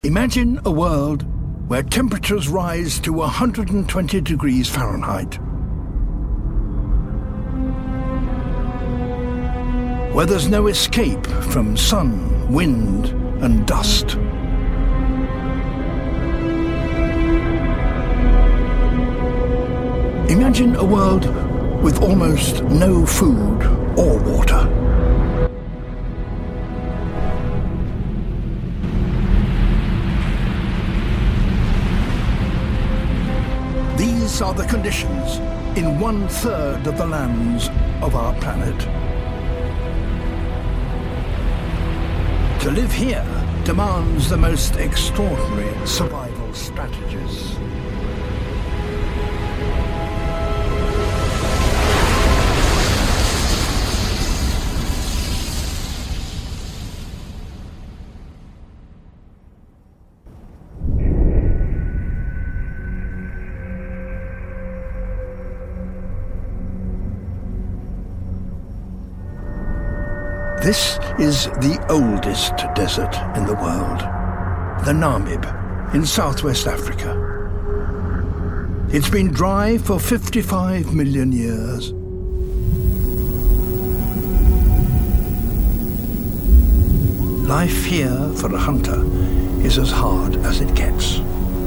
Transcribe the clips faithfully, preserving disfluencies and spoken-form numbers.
Imagine a world where temperatures rise to one hundred twenty degrees Fahrenheit. Where there's no escape from sun, wind, and dust. Imagine a world with almost no food or water. These are the conditions in one-third of the lands of our planet. To live here demands the most extraordinary survival strategies. This is the oldest desert in the world, the Namib in southwest Africa. It's been dry for fifty-five million years. Life here for a hunter is as hard as it gets.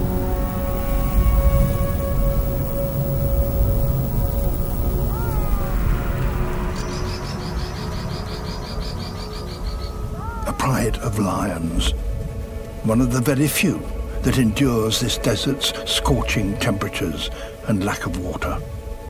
A pride of lions, one of the very few that endures this desert's scorching temperatures and lack of water.